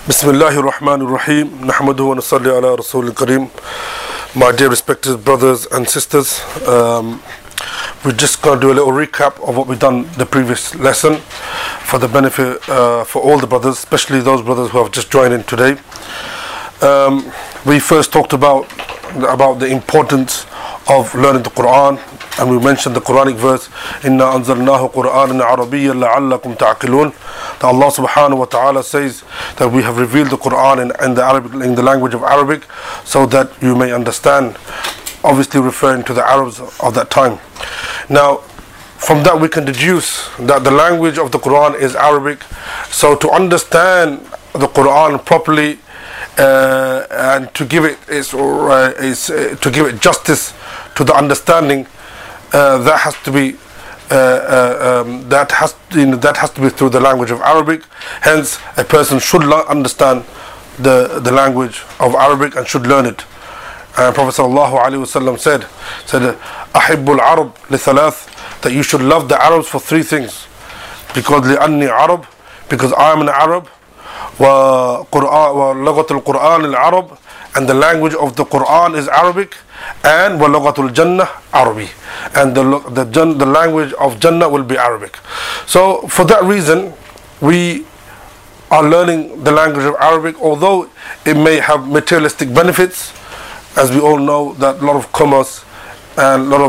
Bismillahir Rahmanir Rahim. Nahmaduhu wa nusalli ala Rasulil Kareem. My dear respected brothers and sisters, we're just going to do a little recap of what we've done the previous lesson for the benefit for all the brothers, especially those brothers who have just joined in today. We first talked about the importance of learning the Quran, and we mentioned the Quranic verse, Inna anzalnahu Qur'anan Arabiyyan la'allakum ta'qilun. That Allah subhanahu wa ta'ala says that we have revealed the Quran in the language of Arabic so that you may understand, obviously referring to the Arabs of that time. Now, from that we can deduce that the language of the Quran is Arabic. So to understand the Quran properly and to give it justice to the understanding, that has to be through the language of Arabic. Hence, a person should understand the language of Arabic and should learn it. Prophet sallallahu alaihi wasallam said, "Ahibbul Arab li thalath," that you should love the Arabs for three things. Because li'anni Arab, because I am an Arab. Wa lughatul Quran al-Arab, and the language of the Quran is Arabic. And wa lughatul Jannah Arabi, and the language of Jannah will be Arabic. So for that reason, we are learning the language of Arabic, although it may have materialistic benefits, as we all know that a lot of commerce and a lot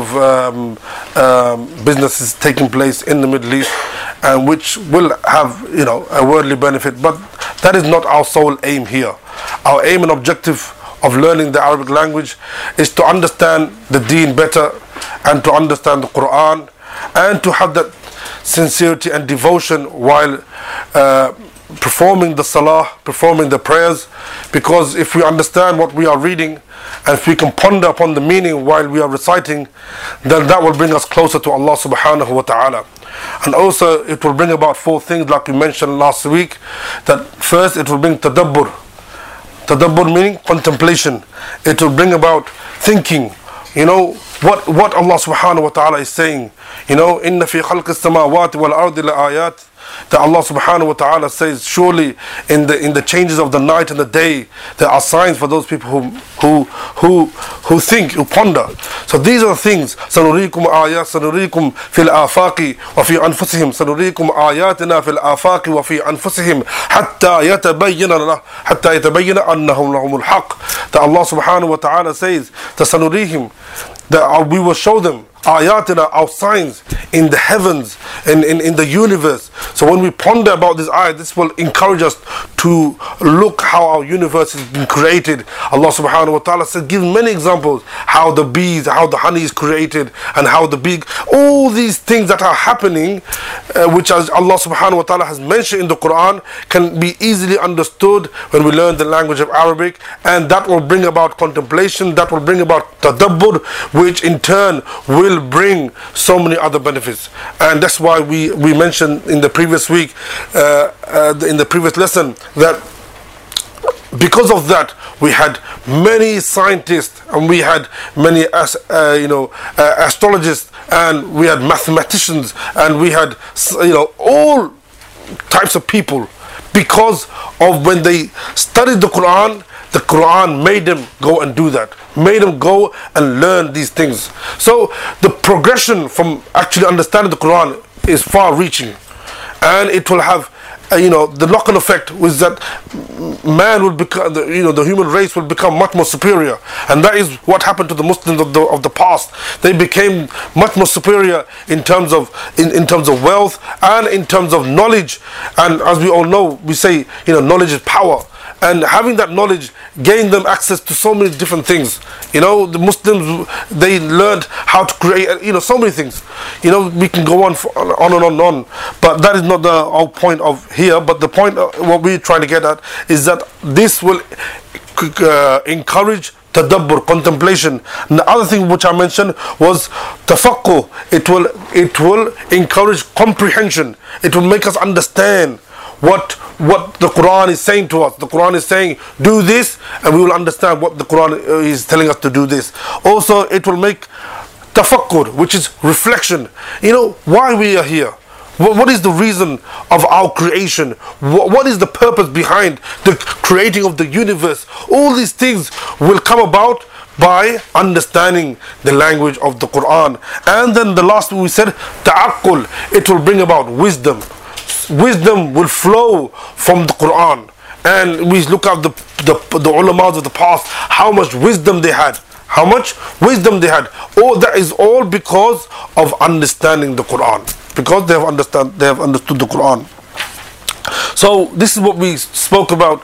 of businesses taking place in the Middle East, and which will have a worldly benefit, but that is not our sole aim here. Our aim and objective of learning the Arabic language is to understand the deen better, and to understand the Quran, and to have that sincerity and devotion while performing the salah, performing the prayers. Because if we understand what we are reading, and if we can ponder upon the meaning while we are reciting, then that will bring us closer to Allah subhanahu wa ta'ala. And also it will bring about four things, like we mentioned last week. That first, it will bring tadabbur. Tadabbur meaning contemplation. It will bring about thinking, what Allah subhanahu wa ta'ala is saying. Inna fi khalqis samawati wal ardi la ayat. That Allah subhanahu wa ta'ala says, surely in the changes of the night and the day, there are signs for those people who think, who ponder. So these are the things. Sanurikum ayat, sanurikum fil afaqi wa fi anfusihim, sanurikum ayatina fil afaqi wa fi anfusihim, hatta yatabayyana annahum lahumul haqq. That Allah subhanahu wa ta'ala says, that sanurihim, that we will show them ayatina, our signs in the heavens, in the universe. So when we ponder about this ayat, this will encourage us to look how our universe has been created. Allah subhanahu wa ta'ala said, give many examples, how the bees, how the honey is created, and how the bee, all these things that are happening, which as Allah subhanahu wa ta'ala has mentioned in the Quran, can be easily understood when we learn the language of Arabic, and that will bring about contemplation, that will bring about tadabbur, which in turn will bring so many other benefits. And that's why we mentioned in the previous week, in the previous lesson, that because of that we had many scientists, and we had many astrologists, and we had mathematicians, and we had all types of people, because of when they studied the Quran made them go and do that, made them go and learn these things. So the progression from actually understanding the Quran is far reaching, and it will have the knock-on effect was that man will become, the human race will become much more superior. And that is what happened to the Muslims of the past. They became much more superior in terms of wealth and in terms of knowledge. And as we all know, we say knowledge is power. And having that knowledge gained them access to so many different things. The Muslims, they learned how to create, so many things. We can go on and on. But that is not the whole point of here. But the point, what we're trying to get at, is that this will encourage tadabbur, contemplation. And the other thing which I mentioned was tafaqquh. It will encourage comprehension. It will make us understand what the Quran is saying to us. The Quran is saying, do this, and we will understand what the Quran is telling us to do this. Also, it will make tafakkur, which is reflection. Why we are here. What is the reason of our creation? What is the purpose behind the creating of the universe? All these things will come about by understanding the language of the Quran. And then the last one we said, ta'aqqul, it will bring about wisdom. Wisdom will flow from the Quran. And we look at the ulamas of the past, how much wisdom they had. How much wisdom they had. All that is all because of understanding the Quran. Because they have understood the Quran. So this is what we spoke about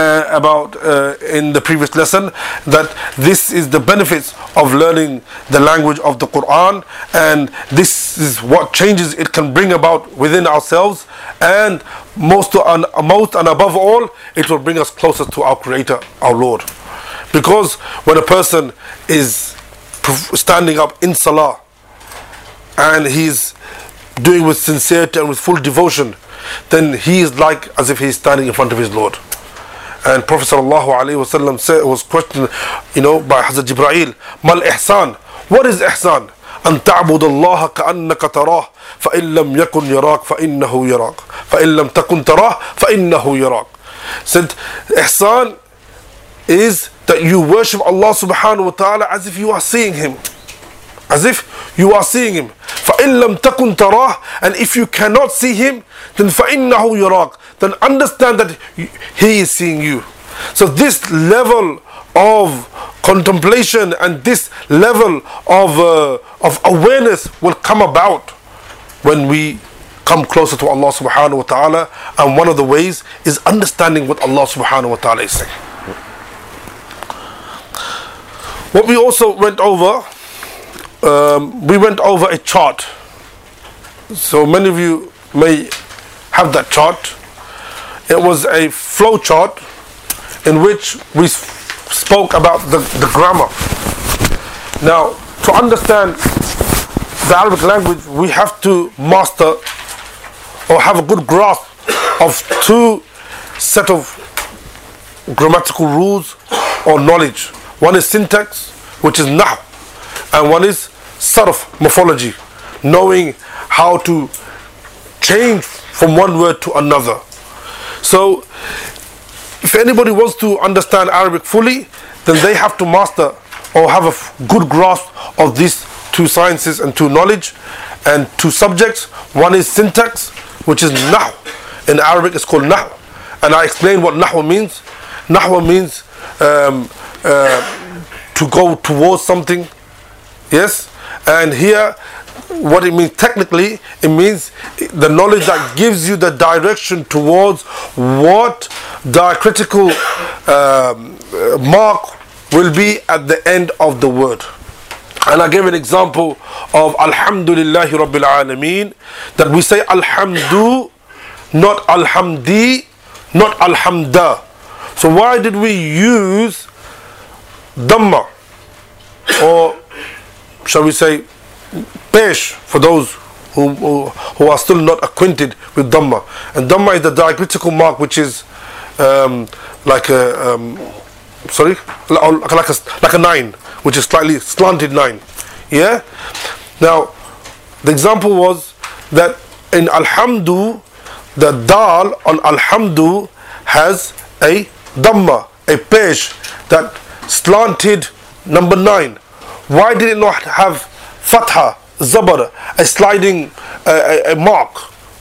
in the previous lesson, that this is the benefits of learning the language of the Quran, and this is what changes it can bring about within ourselves, and most and above all, it will bring us closer to our Creator, our Lord. Because when a person is standing up in Salah and he's doing with sincerity and with full devotion, then he is like as if he is standing in front of his Lord. And Prophet ﷺ was questioned, by Hazrat Jibreel, Mal ihsan, what is ihsan? أن تعبد الله كأنك تراه فإن لم يكن يراك فإنه يراك فإن لم تكن تراه فإنه يراك. Said ihsan is that you worship Allah subhanahu wa ta'ala as if you are seeing Him. As if you are seeing Him. فَإِن لَمْ تَكُنْ تَرَاهُ, and if you cannot see Him, then فَإِنَّهُ يَرَاكَ, then understand that He is seeing you. So this level of contemplation and this level of awareness will come about when we come closer to Allah subhanahu wa ta'ala, and one of the ways is understanding what Allah subhanahu wa ta'ala is saying. What we also went over, we went over a chart. So many of you may have that chart. It was a flow chart in which we spoke about the grammar. Now, to understand the Arabic language, we have to master or have a good grasp of two set of grammatical rules or knowledge. One is syntax, which is nahu, and one is sarf, morphology, knowing how to change from one word to another. So if anybody wants to understand Arabic fully, then they have to master or have a good grasp of these two sciences and two knowledge and two subjects. One is syntax, which is nahu. In Arabic it's called nahu, and I explained what nahu means. Nahu means to go towards something. Yes, and here what it means technically, it means the knowledge that gives you the direction towards what diacritical mark will be at the end of the word. And I gave an example of Alhamdulillahi Rabbil Alameen, that we say Alhamdu, not Alhamdi, not Alhamda. So why did we use Dhamma, or shall we say Pesh, for those who are still not acquainted with Dhamma? And Dhamma is the diacritical mark, which is like a 9, which is slightly slanted 9. Yeah. Now, the example was that in Alhamdu, the Dal on Alhamdu has a Dhamma, a Pesh, that slanted number 9. Why did it not have Fatha, Zabar, a sliding a mark?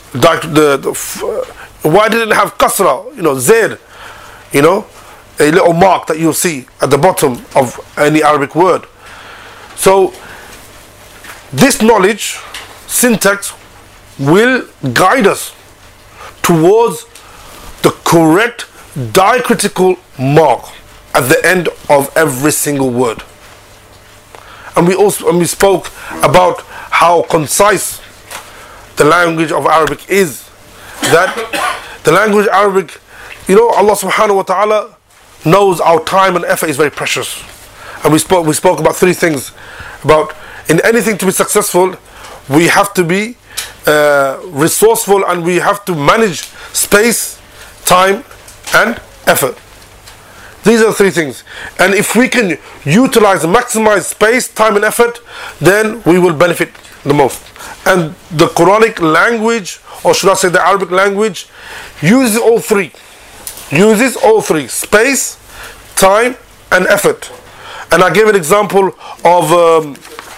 Why did it have Kasra, Zaid, a little mark that you'll see at the bottom of any Arabic word? So this knowledge, syntax, will guide us towards the correct diacritical mark at the end of every single word. And we spoke about how concise the language of Arabic is. That the language of Arabic, Allah subhanahu wa ta'ala knows our time and effort is very precious. And we spoke about 3 things. About in anything to be successful, we have to be resourceful, and we have to manage space, time and effort. These are the 3 things. And if we can utilize and maximize space, time and effort, then we will benefit the most. And the Quranic language, or should I say the Arabic language, uses all three. Uses all three: space, time, and effort. And I gave an example of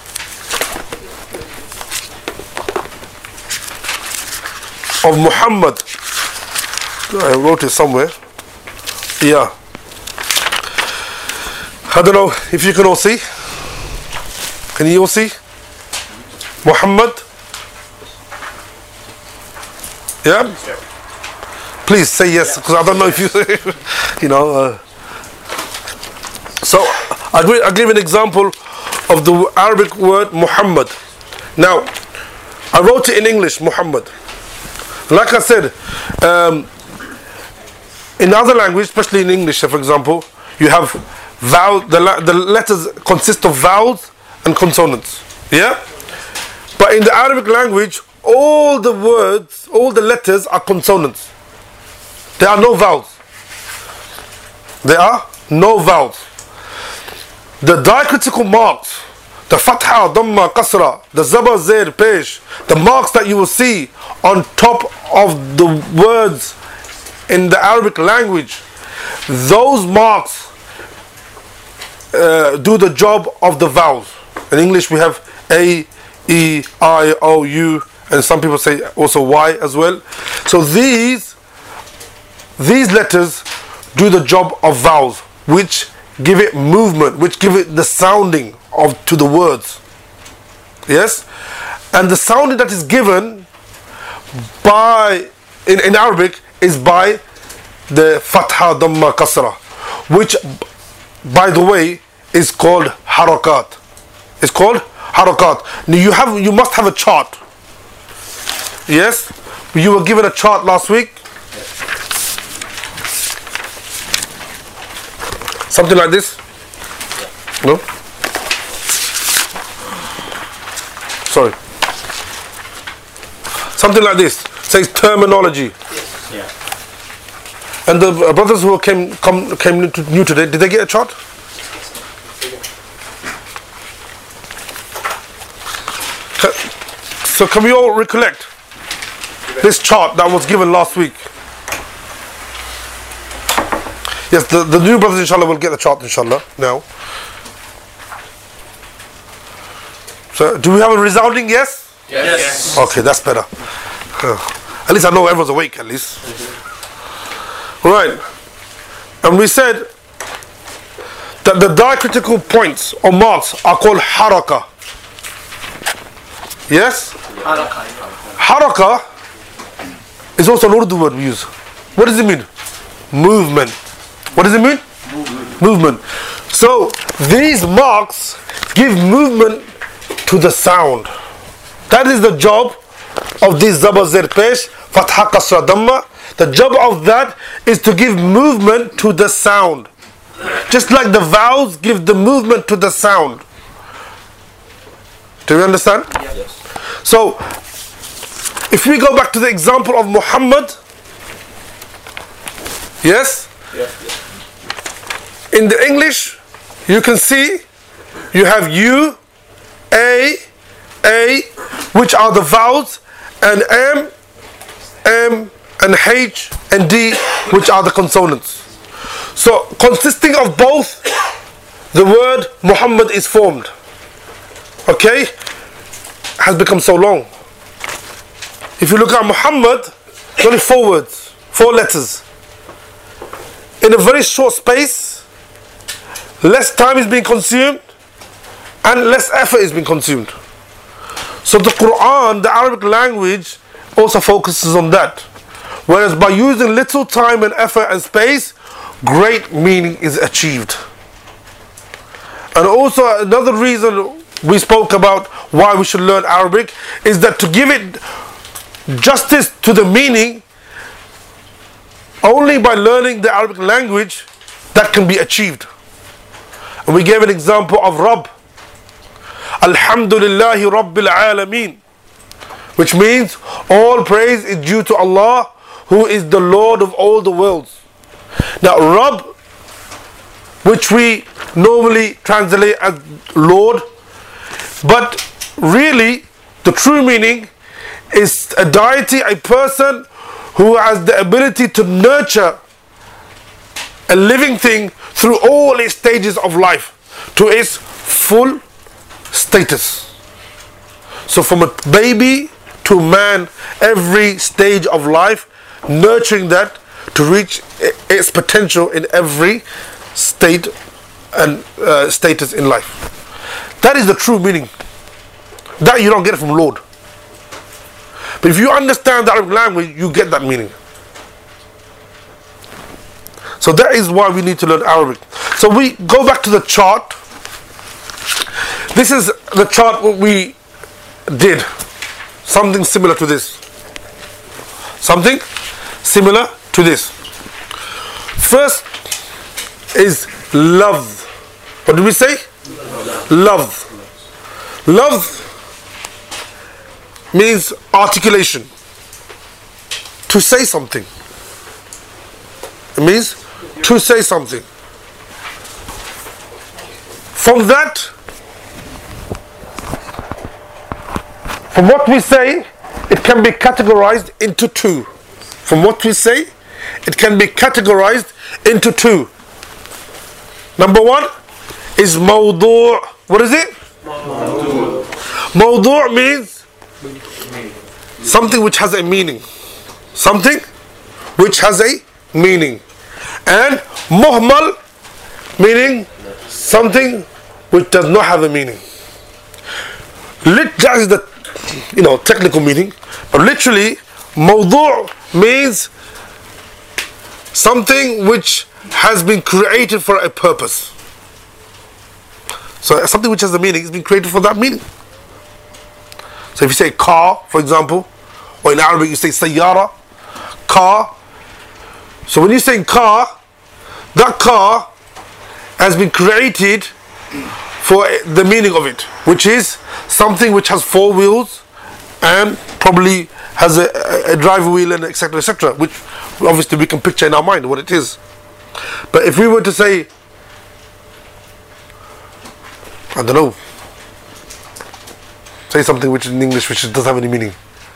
Muhammad. I wrote it somewhere. Yeah. I don't know if you can all see. Can you all see? Muhammad? Yeah? Please say yes, because I don't know if you, you know. So, I'll give an example of the Arabic word Muhammad. Now, I wrote it in English, Muhammad. Like I said, in other language, especially in English, for example, you have vowel. The letters consist of vowels and consonants. Yeah? But in the Arabic language, all the words, all the letters are consonants. There are no vowels. There are no vowels. The diacritical marks, the fatha, dhamma, qasra, the zabar, zair, pesh, the marks that you will see on top of the words in the Arabic language, those marks do the job of the vowels. In English we have A, E, I, O, U, and some people say also Y as well. So these letters do the job of vowels, which give it movement, which give it the sounding to the words. Yes? And the sounding that is given by in Arabic is by the fatha, dhamma, kasra, which by the way is called harakat. It's called harakat. Now you must have a chart. Yes? You were given a chart last week. Something like this? No? Sorry. Something like this. Says terminology. Yeah. And the brothers who came new today, did they get a chart? So can we all recollect this chart that was given last week? Yes, the new brothers inshallah will get the chart inshallah now. So do we have a resounding yes? Yes. Okay, that's better. At least I know everyone's awake at least. Right. And we said that the diacritical points or marks are called haraka. Yes? Haraka is also an Urdu word we use. What does it mean? Movement. What does it mean? Movement. So these marks give movement to the sound. That is the job of this zabar, zair, pesh, fatha, kasra, dhamma. The job of that is to give movement to the sound. Just like the vowels give the movement to the sound. Do you understand? Yes. So, if we go back to the example of Muhammad, yes? Yes. In the English, you can see you have U, A, which are the vowels, and M, and H, and D, which are the consonants. So, consisting of both, the word Muhammad is formed. Okay? Has become so long. If you look at Muhammad, it's only 4 words, 4 letters. In a very short space, less time is being consumed and less effort is being consumed. So the Quran, the Arabic language, also focuses on that. Whereas by using little time and effort and space, great meaning is achieved. And also another reason we spoke about why we should learn Arabic is that to give it justice to the meaning, only by learning the Arabic language that can be achieved. And we gave an example of Rabb. Alhamdulillahi Rabbil Alameen, which means all praise is due to Allah, who is the Lord of all the worlds. Now Rabb, which we normally translate as Lord, but really the true meaning is a deity, a person who has the ability to nurture a living thing through all its stages of life to its full status. So from a baby to man, every stage of life, nurturing that to reach its potential in every state and status in life. That is the true meaning. That you don't get from Lord. But if you understand the Arabic language, you get that meaning. So that is why we need to learn Arabic. So we go back to the chart. This is the chart what we did. Something similar to this. Something similar to this. First is love. What did we say? Love. Love means articulation. To say something. It means to say something. From that, from what we say, it can be categorized into two. From what we say, it can be categorized into two. Number one is mawdu'. What is it? Mawdu'. Mawdu' means something which has a meaning. Something which has a meaning. And muhmal meaning something which does not have a meaning. That is the technical meaning. But literally, mawdu' means something which has been created for a purpose. So something which has a meaning has been created for that meaning. So if you say car, for example, or in Arabic you say sayyara, car. So when you say car, that car has been created for the meaning of it, which is something which has four wheels and probably has a driver wheel and etc, etc, which obviously we can picture in our mind what it is. But if we were to say, I don't know, say something which in English which doesn't have any meaning.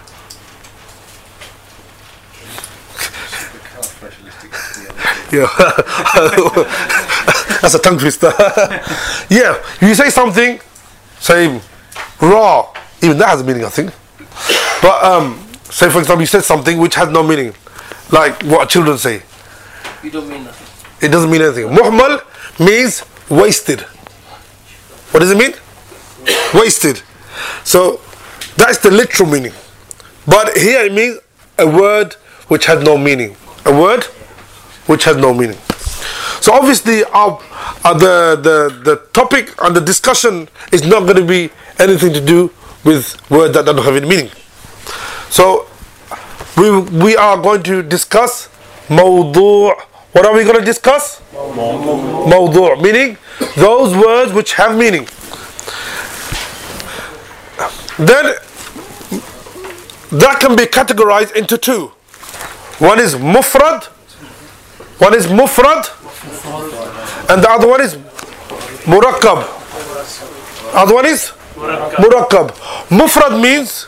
Yeah, that's a tongue twister. Yeah, you say something, say raw, even that has a meaning, I think. But say for example you said something which has no meaning, like what children say. You don't mean nothing. It doesn't mean anything. Muhmal means wasted. What does it mean? Wasted. So that's the literal meaning. But here it means a word which has no meaning. A word which has no meaning. So obviously the topic and the discussion is not going to be anything to do with words that don't have any meaning. So we are going to discuss mawdu'. What are we going to discuss? Mawdu', meaning those words which have meaning. Then that can be categorized into two. One is mufrad. One is mufrad, and the other one is murakkab. Other one is murakkab. Mufrad means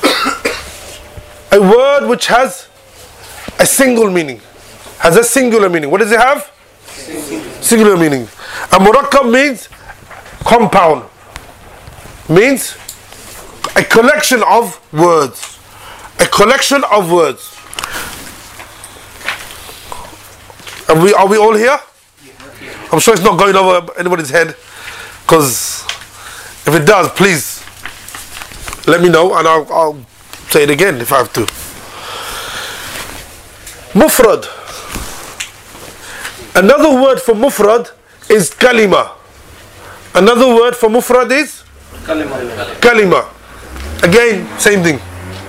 a word which has a single meaning, has a singular meaning. What does it have? Singular meaning. And murakkab means compound, means a collection of words. A collection of words. Are we all here? I'm sure it's not going over anybody's head, because if it does, please let me know and I'll say it again if I have to. Mufrad. Another word for mufrad is kalima. Another word for mufrad is kalima. Again, same thing.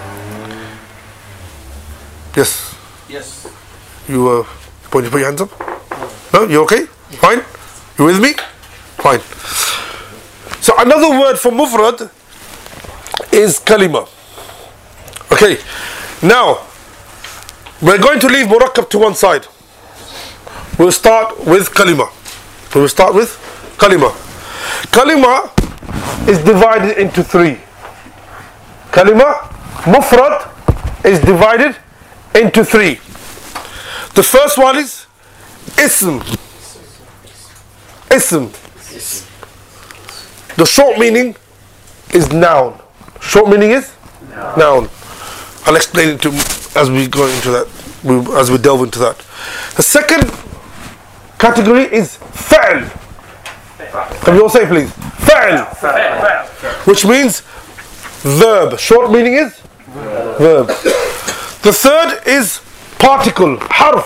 Yes. Yes. You put your hands up. No, you okay? Fine. You with me? Fine. So another word for mufrad is kalima. Okay. Now we're going to leave murakkab to one side. We'll start with kalima. We'll start with kalima. Kalima is divided into three. Kalima mufrad is divided into three. The first one is ism. Ism. The short meaning is noun. Short meaning is noun. I'll explain it as we go into that, as we delve into that. The second category is fa'l. Can you all say please? Fa'l. Which means verb. Short meaning is verb. The third is particle. Harf.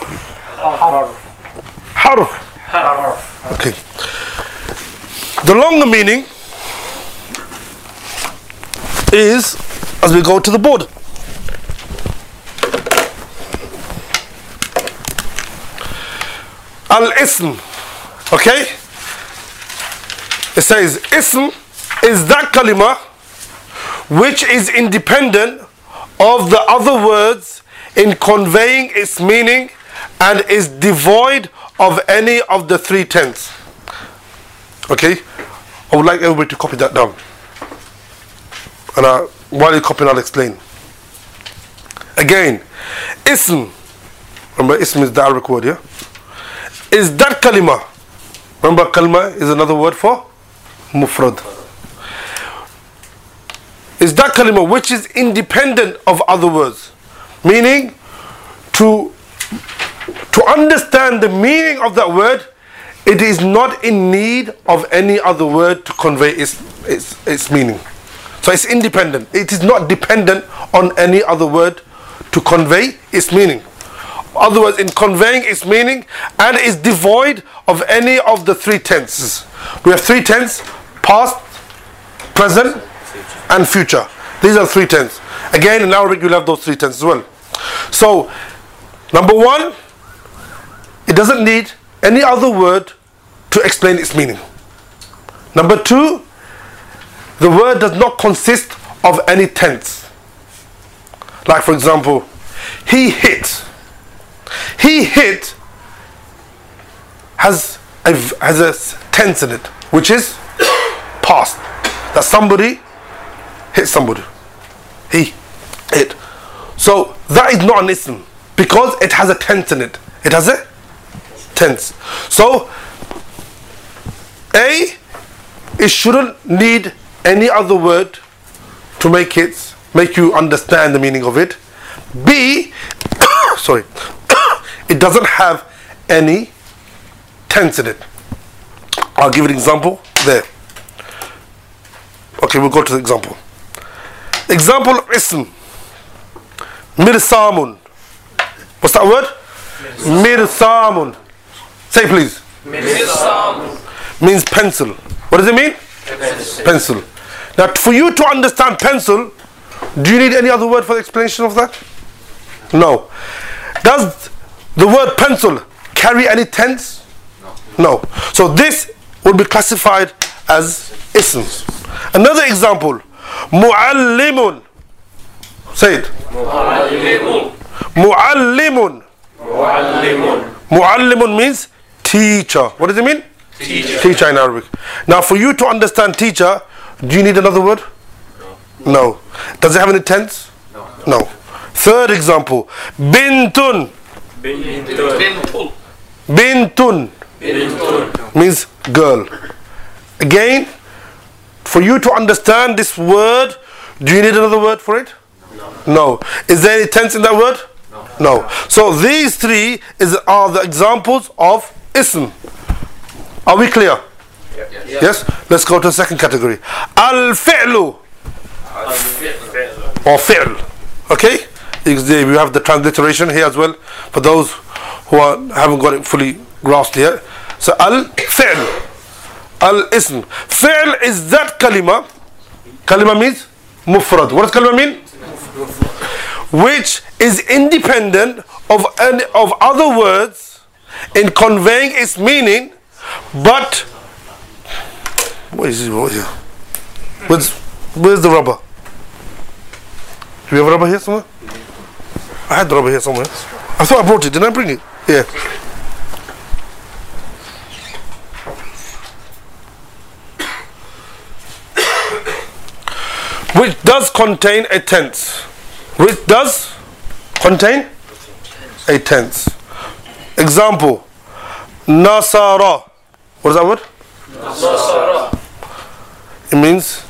Harf. Okay. The longer meaning is, as we go to the board, al-ism. Okay? It says ism is that kalima which is independent of the other words in conveying its meaning and is devoid of any of the three tenses. Okay? I would like everybody to copy that down. And while you're copying, I'll explain. Again, ism, remember ism is the Arabic word, yeah? Is that kalima. Remember kalima is another word for mufrad. Is that kalima which is independent of other words. Meaning, to understand the meaning of that word, it is not in need of any other word to convey its meaning. So it's independent. It is not dependent on any other word to convey its meaning. Other words, in conveying its meaning, and is devoid of any of the three tenses. We have three tenses: past, present, and future. These are three tenses. Again, in Arabic, you'll have those three tenses as well. So, number one, it doesn't need any other word to explain its meaning. Number two, the word does not consist of any tense. Like, for example, he hit. He hit has a tense in it, which is past. That somebody hit somebody. He hit. So that is not an ism because it has a tense in it. It has a tense. So A, it shouldn't need any other word to make you understand the meaning of it. B, sorry, it doesn't have any tense in it. I'll give an example there. Okay, we'll go to the example. Example of ism. Mirsamun. What's that word? Mirsamun. Say please. Mirsamun. Means pencil. What does it mean? Pencil. Now, for you to understand pencil, do you need any other word for the explanation of that? No. Does the word pencil carry any tense? No. So this will be classified as ism. Another example. Mu'allimun. Say it. Mu'allimun. Mu'allimun. Mu'allimun. Mu'allimun means teacher. What does it mean? Teacher. Teacher in Arabic. Now, for you to understand teacher, do you need another word? No. Does it have any tense? No. Third example. Bintun. Bintun. Bintun. Bintun. Means girl. Again, for you to understand this word, do you need another word for it? No. Is there any tense in that word? No. So these three are the examples of ism. Are we clear? Yes? Let's go to the second category. Al-fi'lu. Or fi'l. Okay? We have the transliteration here as well for those who haven't got it fully grasped yet. So al-fi'l. Al-ism. Fi'l is that kalima. Kalima means mufrad. What does kalima mean? Which is independent of other words in conveying its meaning, but what is it? Where's the rubber? Do we have a rubber here somewhere? I had the rubber here somewhere. I thought I brought it. Didn't I bring it? Yeah. which does contain a tense. Which does contain a tense. Example, Nasara. What is that word? Nasara. It means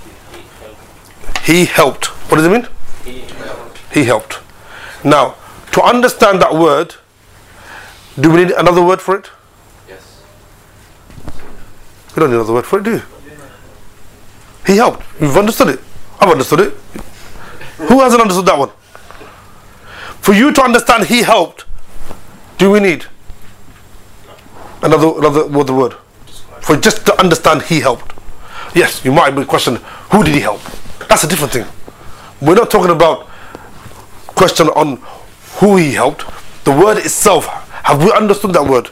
he helped. What does it mean? He helped. Now, to understand that word, do we need another word for it? Yes. We don't need another word for it, do you? He helped. You've understood it. I've understood it. Who hasn't understood that one? For you to understand he helped, do we need another word? For just to understand he helped. Yes, you might be questioning, who did he help? That's a different thing. We're not talking about question on who he helped. The word itself, have we understood that word?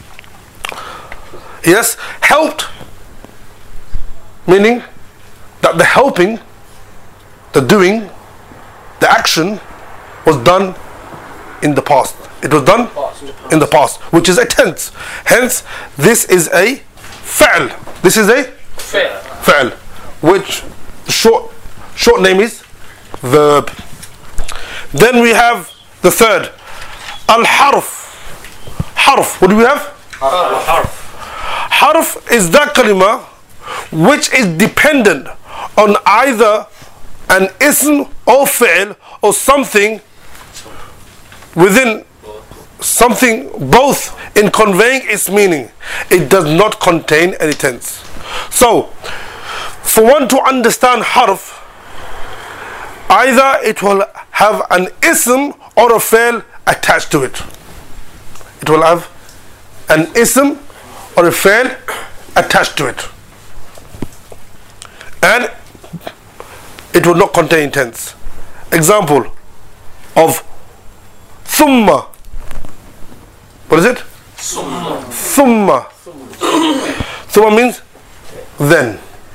Yes, helped, meaning that the helping, the doing, the action was done in the past. It was done in the past, which is a tense. Hence, this is a fa'al. This is a fa'al, which short name is verb. Then we have the third, al-harf. Harf. What do we have? Harf is that kalima which is dependent on either an ism or fi'l or something within something, both in conveying its meaning. It does not contain any tense. So, for one to understand harf, either it will have an ism or a fi'l attached to it. It will have an ism or a fi'l attached to it. And it will not contain tense. Example of thumma. What is it? Thumma. Thumma means then.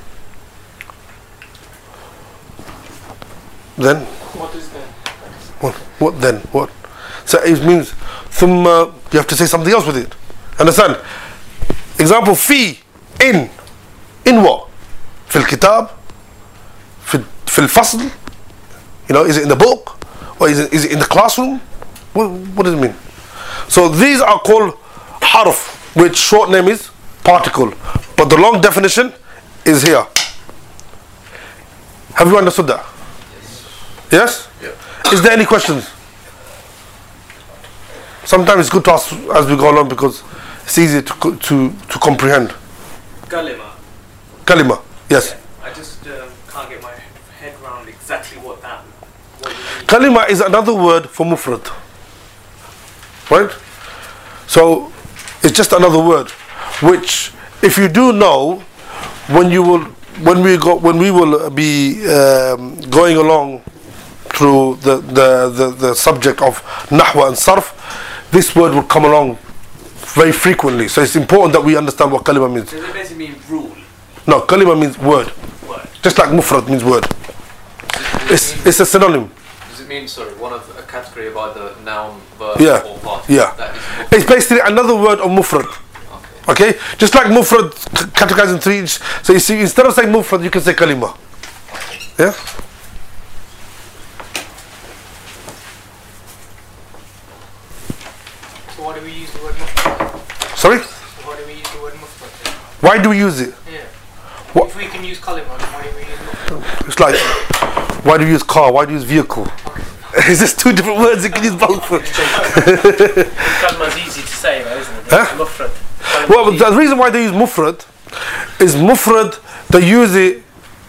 Then? What is that? What then? What? So it means thumma, you have to say something else with it. Understand? Example, fi, in. In what? في الكتاب, في الفصل, you know, is it in the book or is it in the classroom? What does it mean? So these are called harf, which short name is particle, but the long definition is here. Have you understood that? Yes? Yeah. Is there any questions? Sometimes it's good to ask as we go along because it's easy to comprehend. Kalima. Yes. Yeah, I just can't get my head around exactly what you mean. Kalima is another word for mufrad. Right? So it's just another word, which if you do know, when we will be going along through the subject of nahwa and sarf, this word will come along very frequently. So it's important that we understand what kalima means. Does it basically mean rule? No, kalima means word. Just like mufrad means word. It's a synonym. Does it mean, sorry, one of a category of either noun, verb, Yeah. or particle? Yeah. That is mufrad. It's basically another word of mufrad. Okay? Just like mufrad categorized in three. So you see, instead of saying mufrad, you can say kalima. Yeah? So why do we use the word mufrad? Sorry? Why do we use the word mufrad then? Why do we use it? Yeah. What? If we can use kalima, then why do we use mufrad? It's like, why do you use car? Why do you use vehicle? It's just two different words, you can use both. Kalima is easy to say though, isn't it? Huh? Mufrad. Well, the reason why they use mufrad is mufrad, they use it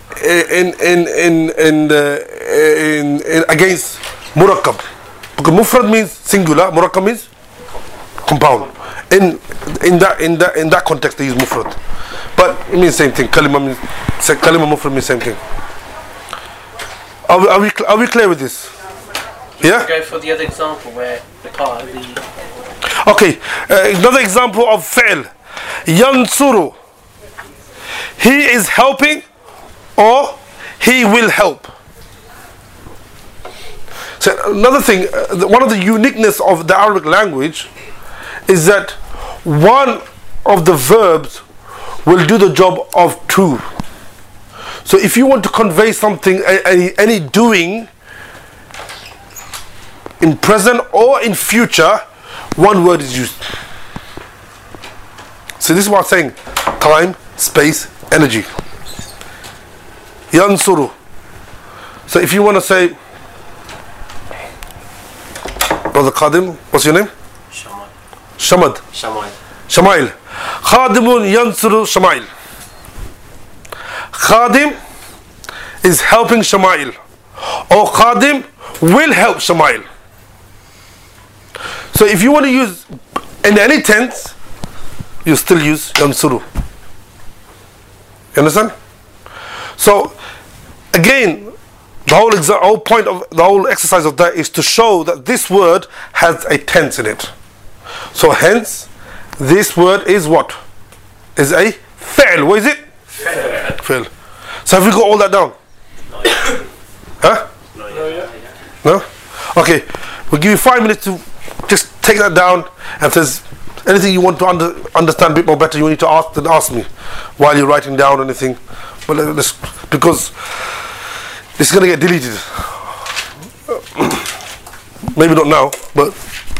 in against murakkab. Because mufrad means singular, murakkab means compound. In that context they use mufrad. But it means same thing. Kalima mufrad means same thing. Are we clear with this? Yeah? Go for the other example where Okay, another example of fi'l. Yansuru. He is helping or he will help. So another thing, one of the uniqueness of the Arabic language is that one of the verbs will do the job of two. So if you want to convey something, any doing in present or in future, one word is used. So this is what I'm saying: time, space, energy. Yansuru. So if you want to say, Brother Qadim, what's your name? Shamal. Shamad. Shamal. Shamail. Khadimun yansuru Shamail. Khadim is helping Shamail, or Khadim will help Shamail. So if you want to use in any tense, you still use yansuru. You understand? So again, the whole point of the whole exercise of that is to show that this word has a tense in it. So hence, this word is what? Is a fi'l. What is it? Fi'l. So have we got all that down? Huh? No? Okay. We'll give you 5 minutes to just take that down, and if there's anything you want to understand a bit more better, you need to ask me while you're writing down anything. But because this is going to get deleted. Maybe not now, but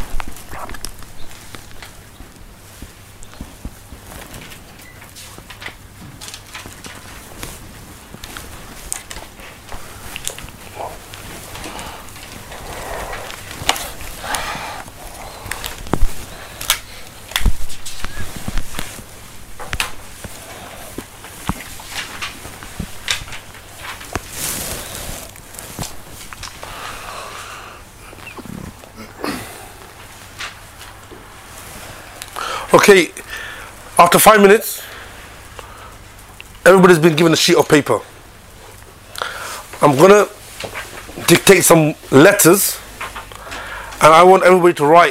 okay, after 5 minutes, everybody's been given a sheet of paper. I'm gonna dictate some letters, and I want everybody to write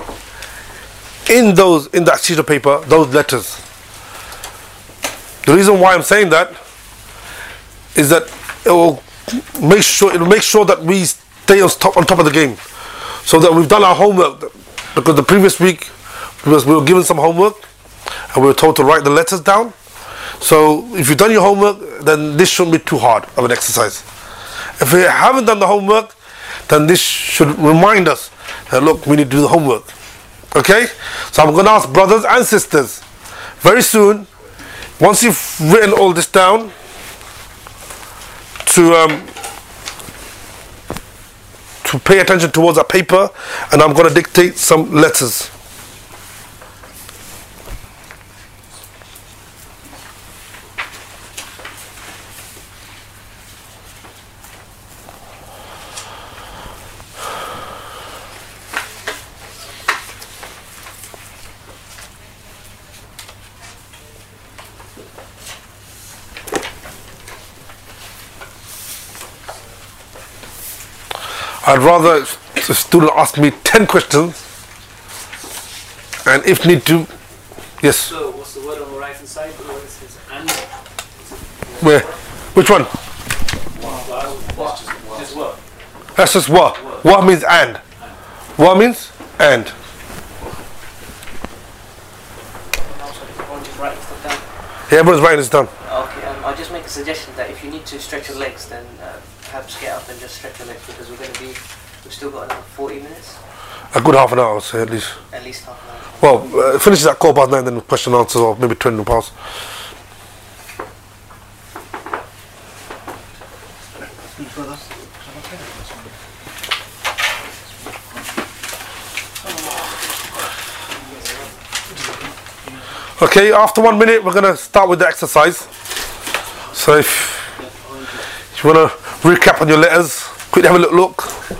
in that sheet of paper those letters. The reason why I'm saying that is that it'll make sure that we stay on top of the game, so that we've done our homework. Because the previous week, because we were given some homework and we were told to write the letters down. So if you've done your homework, then this shouldn't be too hard of an exercise. If we haven't done the homework, then this should remind us that look, we need to do the homework. Okay? So I'm going to ask brothers and sisters very soon, once you've written all this down, to pay attention towards that paper, and I'm going to dictate some letters. I'd rather a student ask me 10 questions, and if need to, yes. So what's the word on the right hand side? Where it says and? Where? Which one? What? Just what? That's just what. What means and. What means and. Everyone's just writing stuff down. Yeah, everyone's writing this down. Okay, I'll just make a suggestion that if you need to stretch your legs, then perhaps get up and just stretch your legs, because we've still got another 40 minutes. A good half an hour, I would say, at least. At least half an hour. Well, finishes at 9:15, then question and answers, or maybe 20 past. Okay, after 1 minute, we're going to start with the exercise. So if you want to recap on your letters, quickly have a look.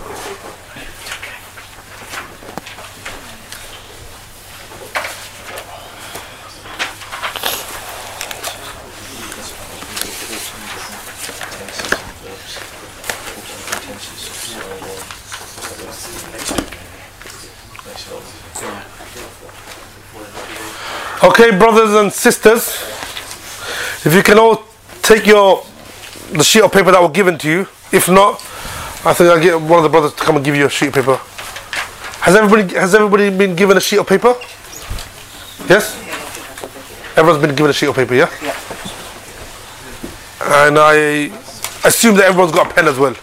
Okay, brothers and sisters, if you can all take the sheet of paper that was given to you. If not, I think I'll get one of the brothers to come and give you a sheet of paper. Has everybody been given a sheet of paper? Yes? Everyone's been given a sheet of paper, yeah? Yeah. And I assume that everyone's got a pen as well.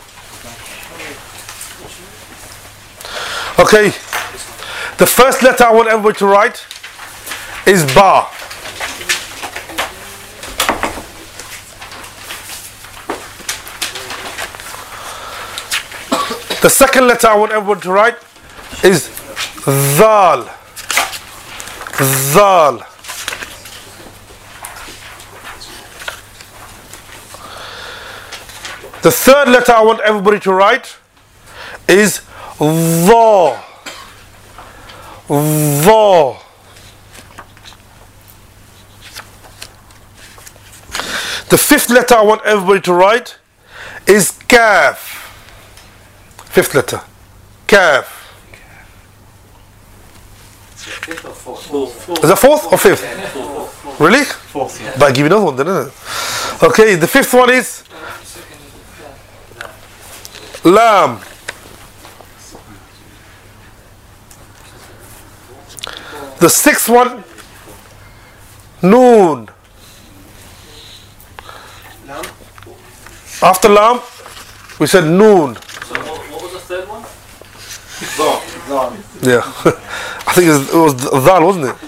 Okay, the first letter I want everybody to write is Ba. The second letter I want everyone to write is Zal. Zal. The third letter I want everybody to write is Dha. Dha. The fifth letter I want everybody to write is Kaf. Fifth letter. Kaf. Fifth or fourth? Is that fourth or fifth? Really? Fourth, yeah. But give you another one then, isn't it? Okay, the fifth one is Lam. The sixth one, Noon. After Lam, we said Noon. So what was the third one? Yeah. I think it was Dhal, wasn't it?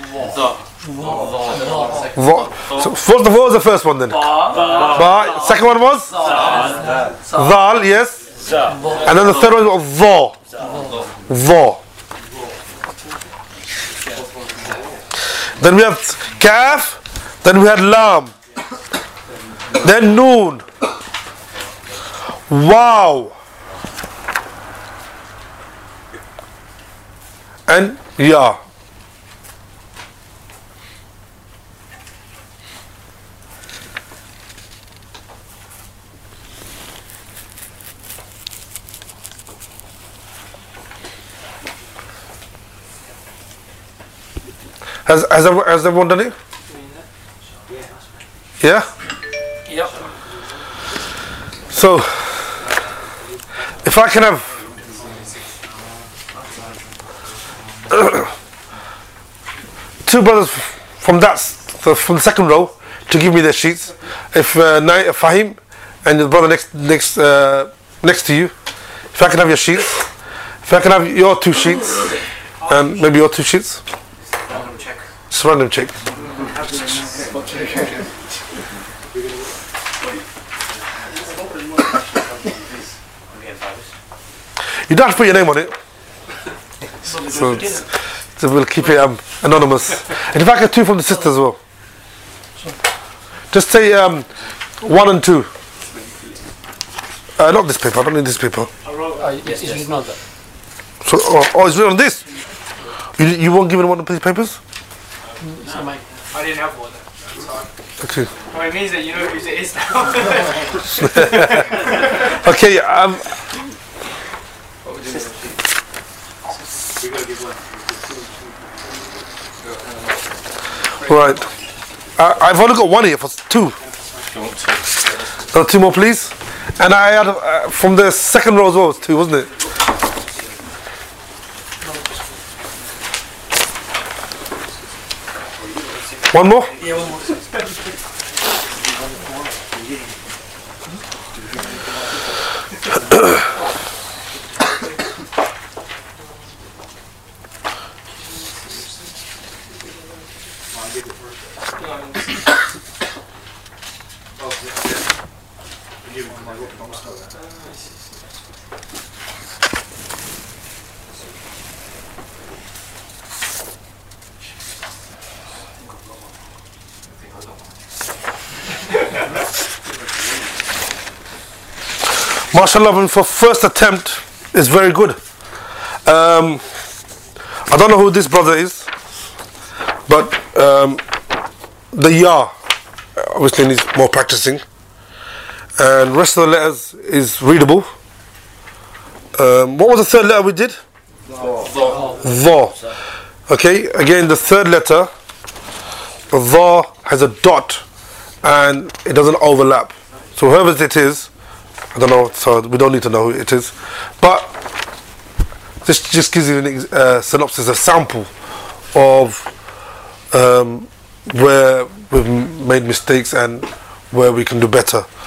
So what was the first one then? Ba. Second one was? Dhal, yes. And then the third one was Dha. Dha. Then we have Kaf. Then we had Lam. Then Noon. Wow. And Ya. Has everyone done it? Yeah? Yep. So, if I can have two brothers from the second row to give me their sheets. If Fahim and the brother next to you, if I can have your sheets, if I can have your two sheets, and maybe your two sheets. Random check. Just random check. You don't have to put your name on it. So we'll keep it anonymous. And if I get two from the sister as well. Just say 1 and 2. Not this paper, I don't need this paper. Yes, you know that. So, it's written on this? You won't give anyone the papers? I didn't have one. Okay. Well, it means that you know whose it is now. Okay, right. I've only got one here for two. Two more, please. And I had from the second row as well, it was two, wasn't it? One more? Yeah, one more. MashaAllah, for first attempt is very good. I don't know who this brother is, but the Ya obviously needs more practicing, and rest of the letters is readable. What was the third letter we did? Dha. Okay, again the third letter, Dha has a dot and it doesn't overlap. So whoever it is, I don't know, so we don't need to know who it is. But this just gives you a synopsis, a sample of where we've made mistakes and where we can do better.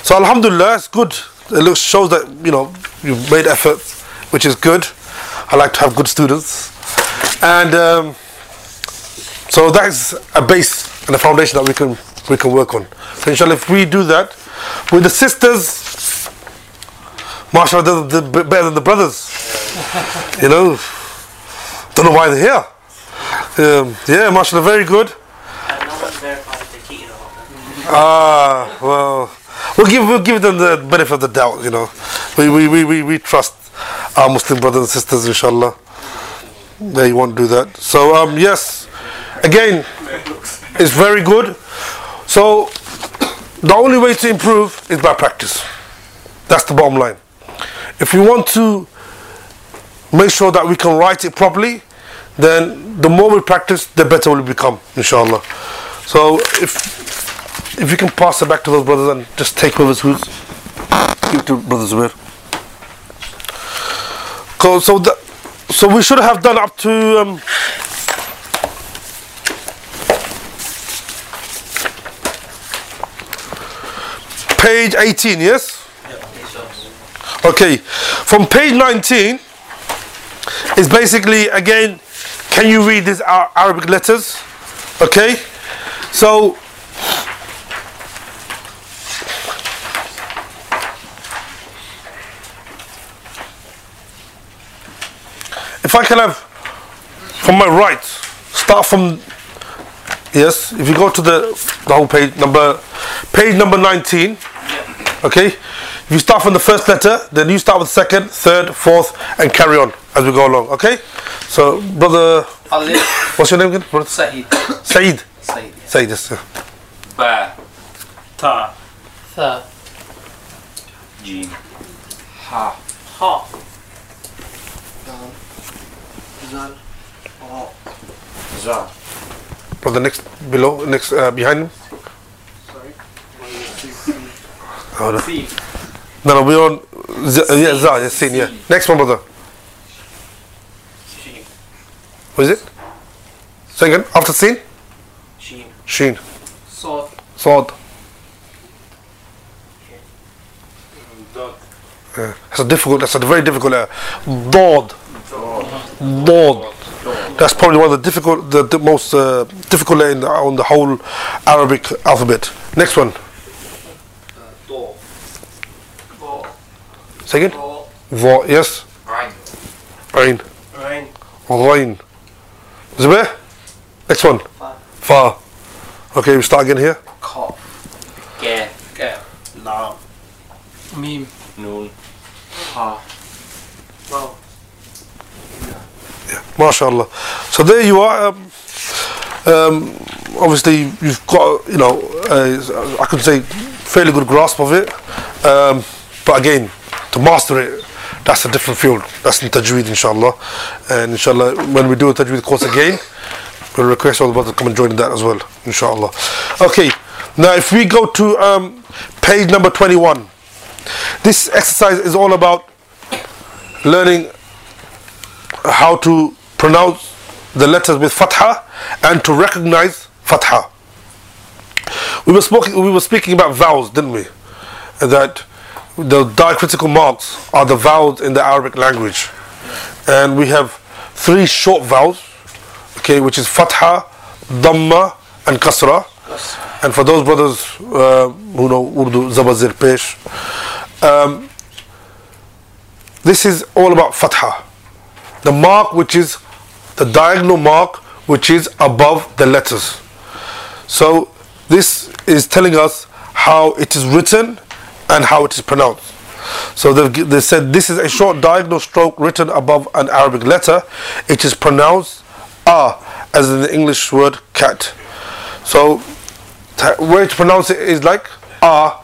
So alhamdulillah, it's good. It looks shows that you've made effort, which is good. I like to have good students, and so that is a base and a foundation that we can work on. So inshallah, if we do that with the sisters, mashallah, they're better than the brothers. Don't know why they're here. Yeah, mashallah, very good. No one's verified if they're cheating or not. Well, we'll give them the benefit of the doubt. We trust our Muslim brothers and sisters, inshallah. They won't do that. So yes, again, it's very good. So the only way to improve is by practice. That's the bottom line. If we want to make sure that we can write it properly, then the more we practice, the better we'll become, inshallah. So if you can pass it back to those brothers and just take with us who's give to Brother Zubair. So we should have done up to page 18, yes? Okay, from page 19 is basically, again, can you read these Arabic letters? Okay, so if I can have from my right, start from, yes, if you go to the whole page number 19, okay, if you start from the first letter, then you start with second, third, fourth, and carry on as we go along, okay? So, brother, Alif. what's your name again? Brother? Saeed. Saeed. Saeed. Saeed, yes. Ba. Ta. Tha. Jim. Ha. Ha. Zal. Ra. Za. Brother, next, below, next, behind him. Sorry. Oh, no. Sin. No, we're on, yeah, Za, yes, Sin, yeah. Next one, brother. Sheen. What is it? Say again, after Sin? Sheen. Sheen. Sod. Sod. Dot. That's a very difficult Dod. Dod. That's probably one of the most difficult on the whole Arabic alphabet. Next one. Do. Bo. Say again. Bo. Va, yes. Ain. Ain. Rain. Ghain. Zubair? Next one. Fa. Okay, we start again here. Kaf. Ga. Ka. Lam. Mim. Noon. Ha. Wow. MashaAllah. So there you are. Obviously, you've got, I could say, fairly good grasp of it. But again, to master it, that's a different field. That's in Tajweed, inshallah. And inshallah, when we do a Tajweed course again, we'll request all the brothers to come and join in that as well, inshallah. Okay, now if we go to page number 21, this exercise is all about learning how to pronounce the letters with fatha and to recognize fatha. We were speaking about vowels, didn't we? That the diacritical marks are the vowels in the Arabic language, and we have three short vowels, okay, which is fatha, dhamma, and kasra. And for those brothers who know Urdu, zabazir pesh, this is all about fatha, the mark which is the diagonal mark which is above the letters. So this is telling us how it is written and how it is pronounced. So they said this is a short diagonal stroke written above an Arabic letter. It is pronounced as in the English word cat. So way to pronounce it is like ba,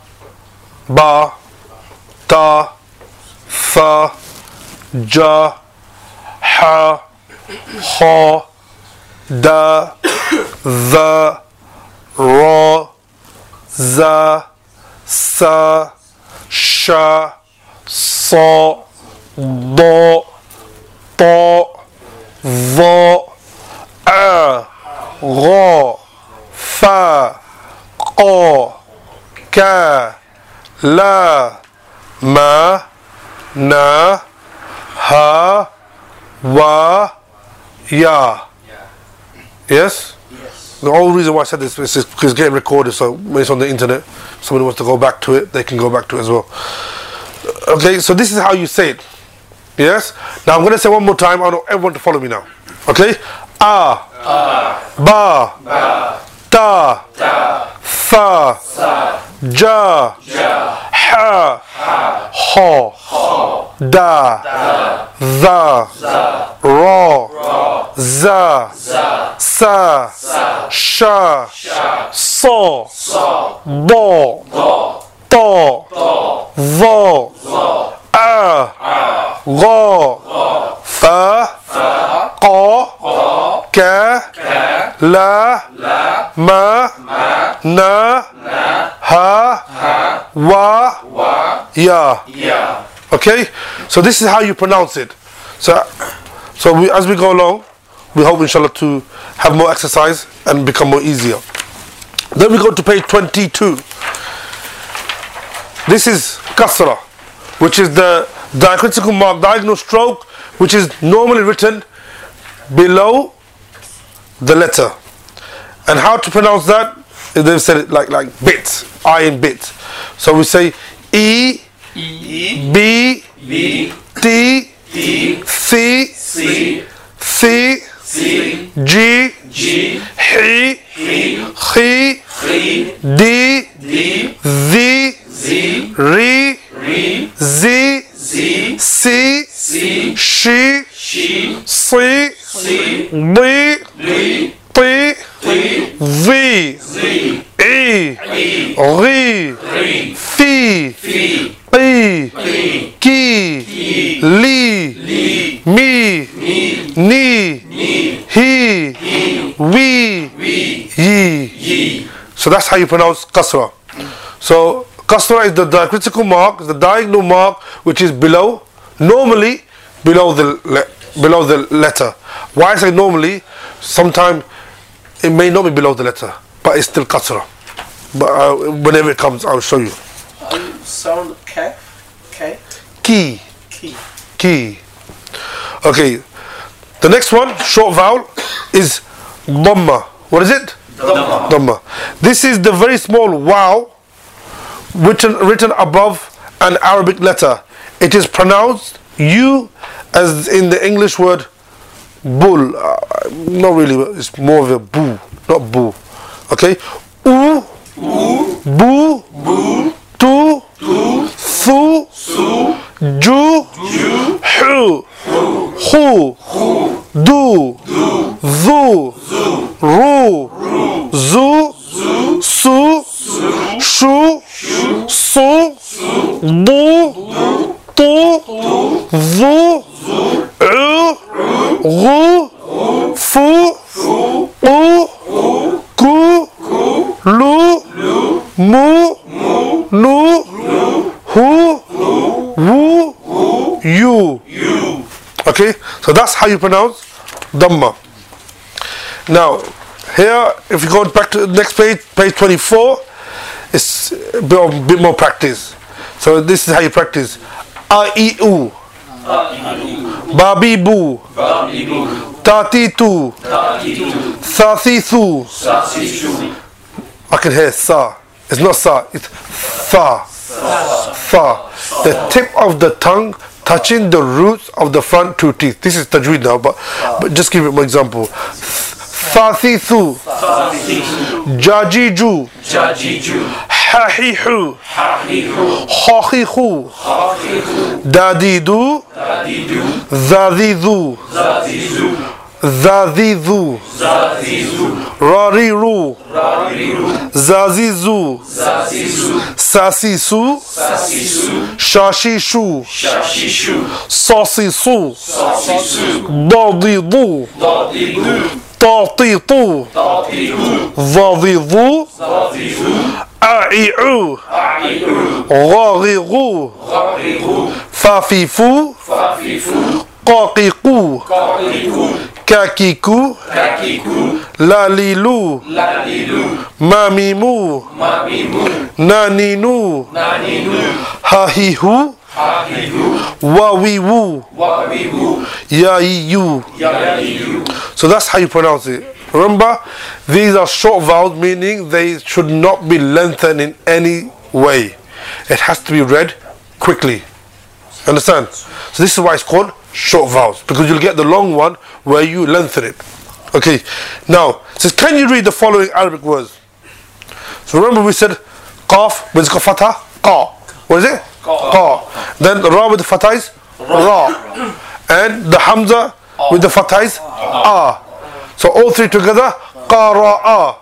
ta, tha, ja, ha, ha, da, the, ra, za, sa, sha, sa, da, ta, va, a, ra, fa, qa, ka, La, Ma, Na, Ha, Wa, Ya. Yes? Yes. The whole reason why I said this is because it's getting recorded, so when it's on the internet, somebody wants to go back to it, they can go back to it as well. Okay, so this is how you say it. Yes? Now I'm going to say one more time. I want everyone to follow me now. Okay? A, Ba, Ta, Tha, Ja, Ha, Ho, Da, Tha, Ra, Za, Sa, Sha, So, Do, To, Vo, A, Gha, Fa, Qa, Ka, La, Ma, Na, Ha, Wa, Ya. Okay? So this is how you pronounce it. So as we go along, we hope inshallah to have more exercise and become more easier. Then we go to page 22. This is kasra, which is the diacritical mark, diagonal stroke, which is normally written below the letter. And how to pronounce that? They've said it like bit, I in bit. So we say E, B, T, C, C, G, H, D, Z, Ri, Z, Si, Shi, Si, Li, Ti, Vi, I, Ri, Fi, Qi, Ki, Li, Mi, Ni, Hi, Wi, Yi. So that's how you pronounce kasra. So kasra is the diacritical mark, the diagonal mark, which is below, normally below the letter. Why I say normally? Sometimes it may not be below the letter, but it's still kasra. But whenever it comes, I'll show you. Sound K. Ki. Key. Okay. The next one, short vowel, is dhamma. What is it? Dhamma. This is the very small wow written above an Arabic letter. It is pronounced U as in the English word bull. Not really, it's more of a boo, not boo. Okay? U, boo, tu, thu, ju, hu, du, zu, ru, zu, su, shu, su, du, tu, vu, ru, fu, u, ku, lu, mu, nu, hu, wu, you. Okay, so that's how you pronounce dhamma. Now, here, if you go back to the next page, page 24, it's a bit more practice. So this is how you practice. A, I, U. Babi, bu. Tati, tu. Sasi, su. I can hear sa. It's not sa, it's tha. Tha. The tip of the tongue touching the roots of the front two teeth. This is tajweed now, but just give it an example. Thasisu, Jajiju, Hahihu, Hahihu, Dadidu, Zazizu, Zazizu, Rariru, Zazizu, Sasisu, Shashishu, Sasisu, Dadidu, Tatitu, Zazizu, Ai'u, Ghariru, Fafifu, قاقيقو كاكيكو لاليلو ماميمو نانينو هاهيهو واويوو ياييو. So that's how you pronounce it. Remember, these are short vowels, meaning they should not be lengthened in any way. It has to be read quickly. Understand? So this is why it's called short vowels, because you'll get the long one where you lengthen it. Okay. Now, it says, can you read the following Arabic words? So remember we said qaf with the fatha, qa. What is it? Qa. Then the ra with the fatha is ra. And the hamza with the fatha is a. So all three together, qara'a.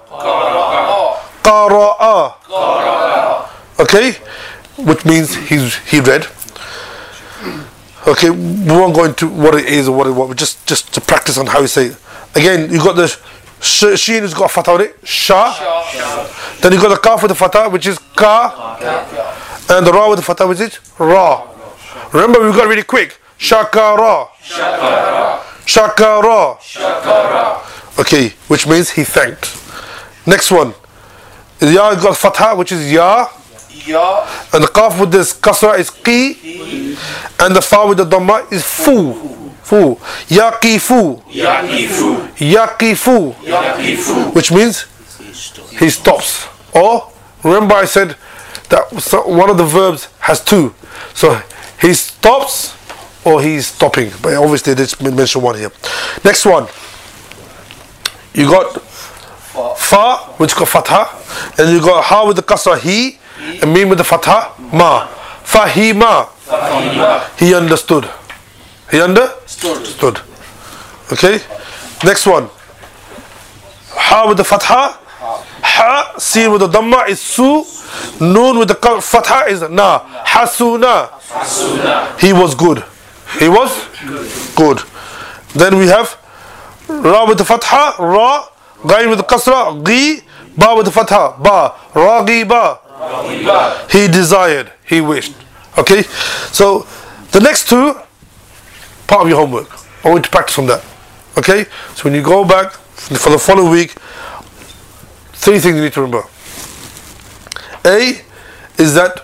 Qara'a. Okay? Which means he read. Okay, we won't go into what it is or what just to practice on how you say it. Again, you got the sheen has got fatha on it, sha. Then you got the kaf with the fatha, which is ka. And the ra with the fatha, which is ra. Remember, we got really quick. Shakara. Shakara. Okay, which means he thanked. Next one. The ya got fatha, which is ya. And the qaf with this kasra is qi. And the fa with the dhamma is fu. Fu. Yaqifu. Yaqifu. Which means he stops. Or, remember I said that one of the verbs has two. So he stops or he's stopping. But obviously they just mentioned one here. Next one. You got fa, which got fatha. And you got ha with the kasra, he. And mim with the fatha, ma. Fahima. He understood. He understood. Okay. Next one. Ha with the fatha. Ha. Sin with the dhamma is su. Noon with the fatha is na. Hasuna. He was good. He was good. Then we have ra with the fatha, ra. Ghain with the kasra, ghi. Ba with the fatha, ba. Raghiba. He desired, he wished. Okay, so the next two, part of your homework. I want you to practice on that. Okay, so when you go back for the following week, three things you need to remember. A is that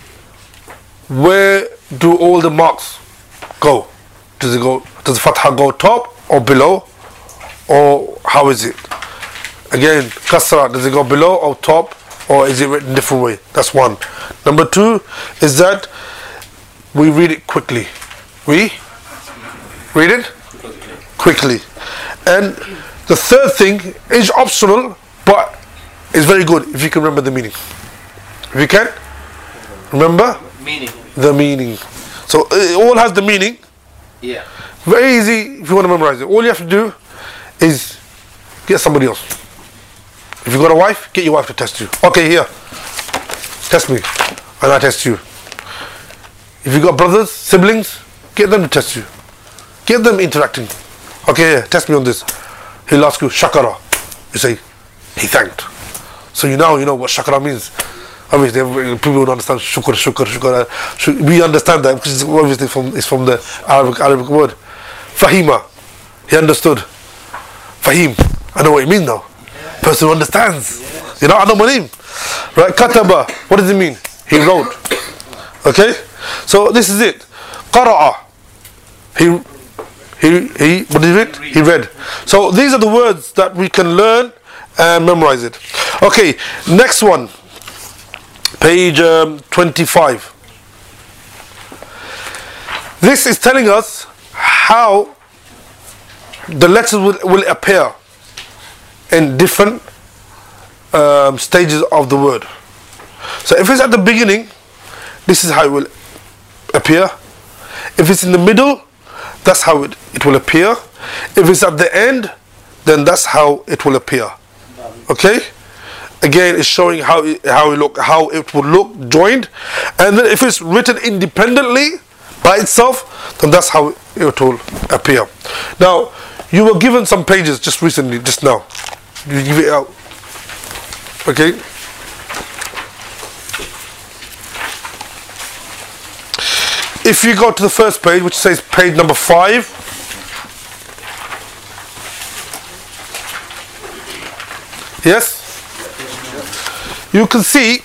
where do all the marks go? Does the fatha go top or below, or how is it? Again, kasra, does it go below or top? Or is it written a different way? That's one. Number two is that we read it quickly. We read it quickly. And the third thing is optional, but it's very good if you can remember the meaning. If you can remember the meaning. So it all has the meaning. Yeah. Very easy if you want to memorize it. All you have to do is get somebody else. If you've got a wife, get your wife to test you. Okay, here. Test me. And I test you. If you've got brothers, siblings, get them to test you. Get them interacting. Okay, here, test me on this. He'll ask you, shakara. You say, he thanked. So you know what shakara means. Obviously, people don't understand shukr. We understand that because obviously it's from the Arabic word. Fahima. He understood. Fahim. I know what it means now. Person who understands. You know, I know my name. Right? Kataba. What does it mean? He wrote. Okay? So this is it. Qara'a. He what did he read? He read. So these are the words that we can learn and memorize it. Okay, next one. Page 25. This is telling us how the letters will appear in different stages of the word. So if it's at the beginning, this is how it will appear. If it's in the middle, that's how it will appear. If it's at the end, then that's how it will appear. Okay? Again, it's showing how it will look joined. And then if it's written independently by itself, then that's how it will appear. Now, you were given some pages just recently, just now. You give it out. Okay? if you go to the first page, which says page number 5, yes, you can see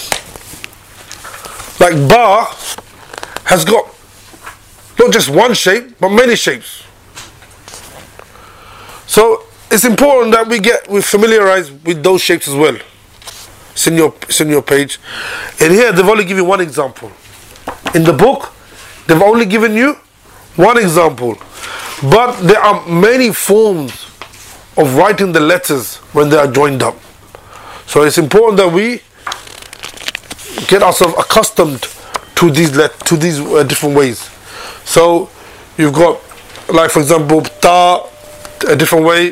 like ba has got not just one shape but many shapes. So it's important that we familiarize with those shapes as well. It's in your page. And here they've only given one example. In the book, they've only given you one example. But there are many forms of writing the letters when they are joined up. So it's important that we get ourselves accustomed to these different ways. So you've got, like for example, ta, a different way.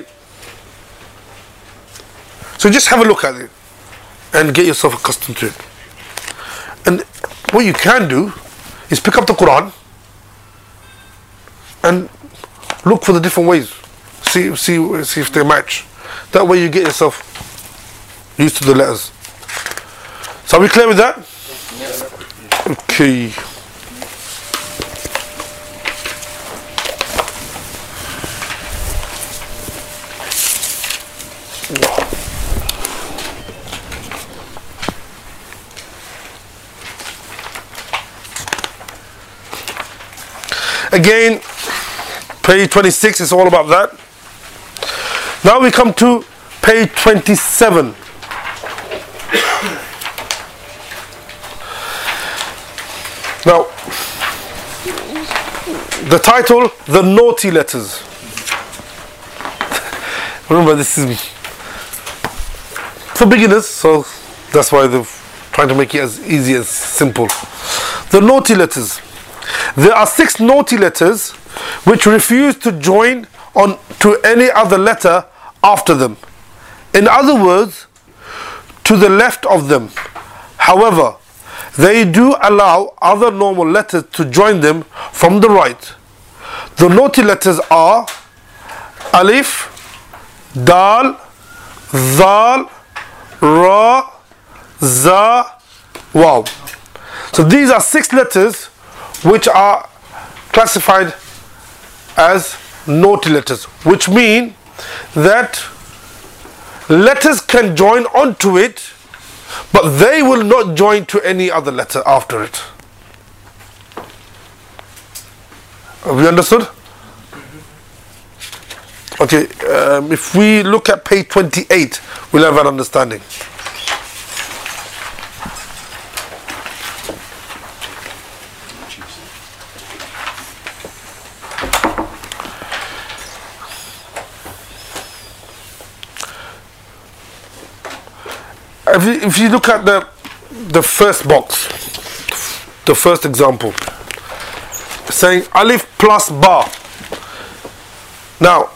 So just have a look at it and get yourself accustomed to it. And what you can do is pick up the Quran and look for the different ways. See if they match. That way you get yourself used to the letters. So are we clear with that? Okay. Again, page 26 is all about that. Now we come to page 27. Now, the title, The Naughty Letters. Remember, this is for beginners, so that's why they're trying to make it as easy as simple. The naughty letters. There are 6 naughty letters which refuse to join on to any other letter after them. In other words, to the left of them. However, they do allow other normal letters to join them from the right. The naughty letters are alif, dal, zal, ra, za, waw. So these are 6 letters which are classified as naughty letters, which mean that letters can join onto it, but they will not join to any other letter after it. Have you understood? Okay, if we look at page 28, we'll have an understanding. If you look at the first box, the first example, saying alif plus ba. Now,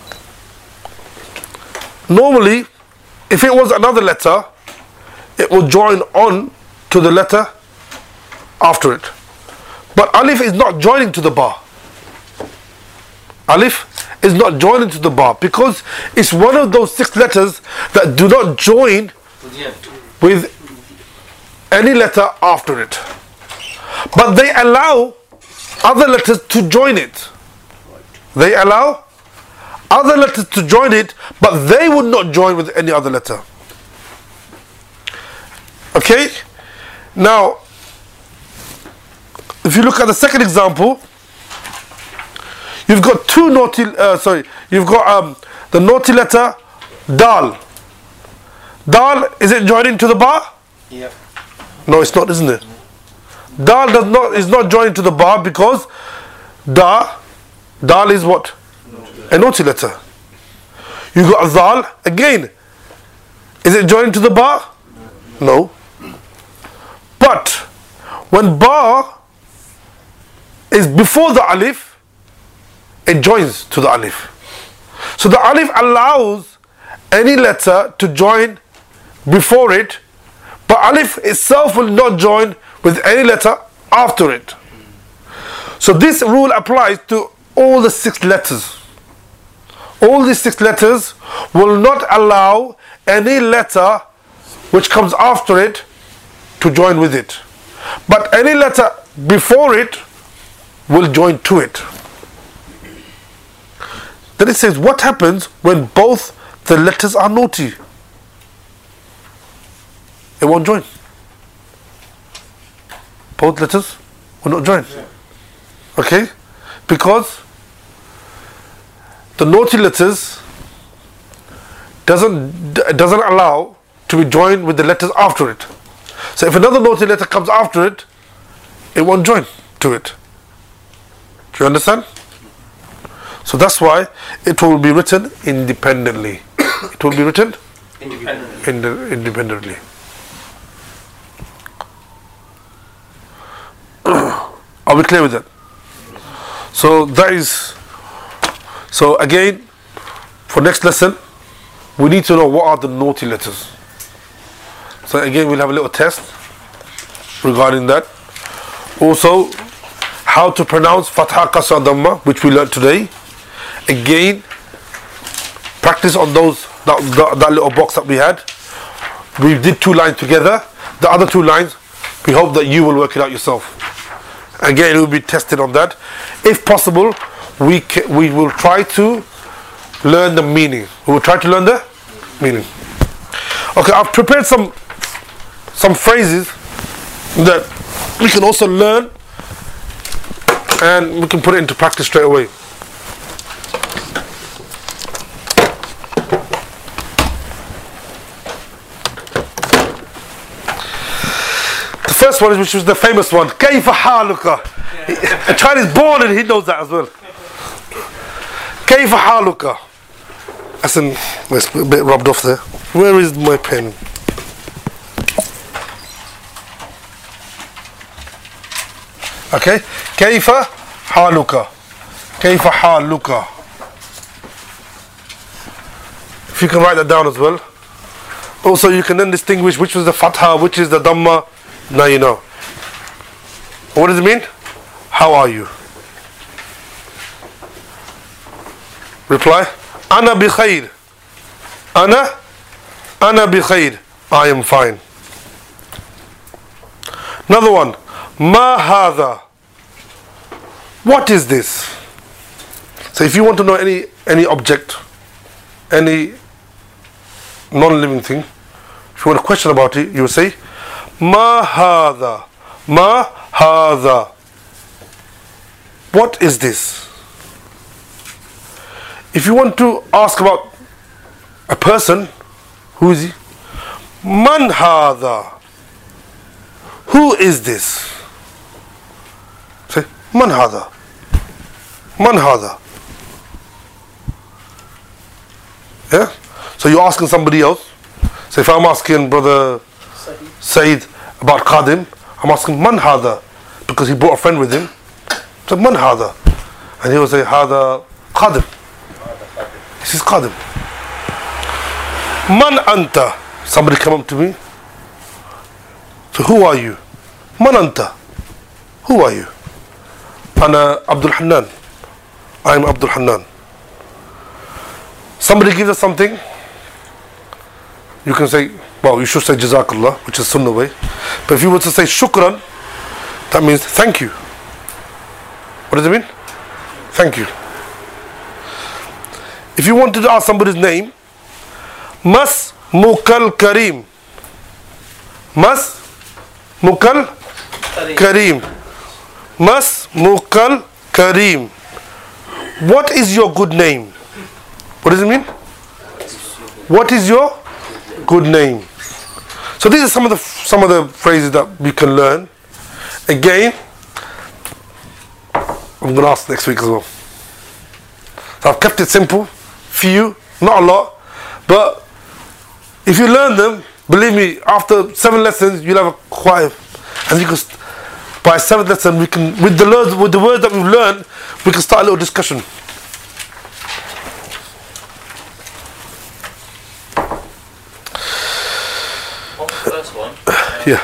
normally, if it was another letter, it will join on to the letter after it. But alif is not joining to the ba. Alif is not joining to the ba because it's one of those 6 letters that do not join with any letter after it. But they allow other letters to join it. They allow other letters to join it, but they would not join with any other letter. Okay? Now, if you look at the second example, you've got you've got the naughty letter dal. Dal, is it joining to the ba? Yeah. No, it's not, isn't it? Dal is not joining to the ba because dal is what? A naughty letter. You got zal, again. Is it joining to the ba? No. But when ba is before the alif, it joins to the alif. So the alif allows any letter to join before it, but alif itself will not join with any letter after it. So this rule applies to all the 6 letters. All these 6 letters will not allow any letter which comes after it to join with it. But any letter before it will join to it. Then it says, what happens when both the letters are naughty? It won't join. Both letters will not join. Okay? Because the naughty letters doesn't allow to be joined with the letters after it. So if another naughty letter comes after it, it won't join to it. Do you understand? So that's why it will be written independently. It will be written independently. Are we clear with that? So that is. So again, for next lesson, we need to know what are the naughty letters. So again, we'll have a little test regarding that. Also, how to pronounce Fatha, Kasra, Dhamma, which we learned today. Again, practice on those that little box that we had. We did 2 lines together. The other 2 lines, we hope that you will work it out yourself. Again, we will be tested on that. If possible, we will try to learn the meaning. We will try to learn the meaning. Okay, I've prepared some phrases that we can also learn, and we can put it into practice straight away. The first one, which was the famous one, كيف حالك? A child is born and he knows that as well. كيف حالك? That's a bit rubbed off there. Where is my pen? Okay, كيف حالك? كيف حالك? If you can write that down as well. Also, you can then distinguish which was the Fatha, which is the Dhamma. Now you know. What does it mean? How are you? Reply. Ana bi khair. Ana bi khair. I am fine. Another one. Ma hadha. What is this? So if you want to know any object, any non-living thing, if you want a question about it, you will say Ma hadha. Ma hadha. What is this? If you want to ask about a person, who is he? Man hadha. Who is this? Say, Man hadha. Man hadha. Yeah? So you're asking somebody else. So if I'm asking Brother Saeed about Qadim, I'm asking Man hadha, because he brought a friend with him. So Man hadha. And he will say, Hadha Qadim. This is Qadim. Man anta. Somebody come up to me. So who are you? Man anta. Who are you? Ana Abdul Hannan. I am Abdul Hannan. Somebody gives us something, you can say, well, you should say Jazakallah, which is Sunnah way. But if you were to say Shukran, that means thank you. What does it mean? Thank you. If you wanted to ask somebody's name, Mas Mukal Kareem. Mas Mukal Kareem. Mas Mukal Kareem. What is your good name? What does it mean? What is your good name? So these are some of the phrases that we can learn. Again, I'm going to ask next week as well. So I've kept it simple, few, not a lot, but if you learn them, believe me, after 7 lessons, you'll have a quite, and you can, by 7th lesson, we can, with the words that we've learned, we can start a little discussion. First one. Yeah.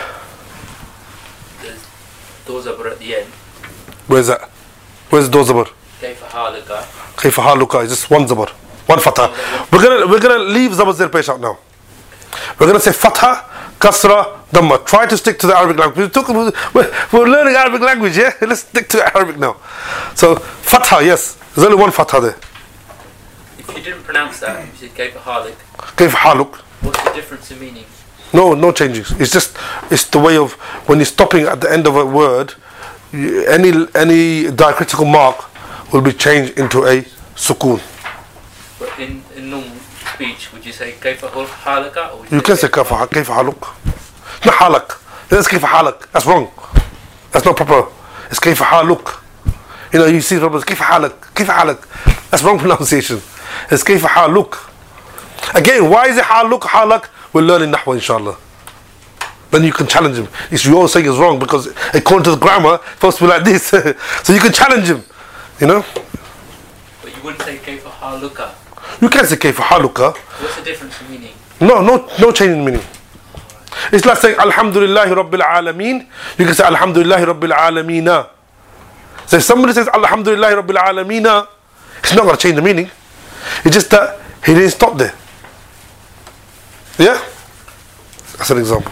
Those are at the end. Where's that? Where's the zabar? كيف حالك? كيف حالك? It's just one zabar, one fatha. We're gonna leave zabar zir pesh out now. We're gonna say fatha, kasra, Dhamma. Try to stick to the Arabic language. We're learning Arabic language, yeah? Let's stick to Arabic now. So, Fatha, yes. There's only one Fatha there. If you didn't pronounce that, you said Kayfa Halik. Kayf haluk. What's the difference in meaning? No changes. It's the way of, when you're stopping at the end of a word, any diacritical mark will be changed into a sukoon. But in normal speech, would you say Kayfa Halaka? Or would You can say kayf haluk. It's not halak. That's kayf halak. That's wrong. That's not proper. It's kayf haluk. You know, you see problems, kayf halak. That's wrong pronunciation. It's kayf haluk. Again, why is it halak? We'll learn in Nahwa, inshallah. Then you can challenge him. If you all saying it's wrong because according to the grammar, it's supposed to be like this. So you can challenge him. You know? But you wouldn't say Kayfa Haluka. You can say kayf haluka. What's the difference in meaning? No change in meaning. It's like saying Alhamdulillahi Rabbil Alameen. You can say Alhamdulillahi Rabbil Alamina. So if somebody says Alhamdulillahi Rabbil Alamina, it's not going to change the meaning. It's just that he didn't stop there. Yeah? That's an example.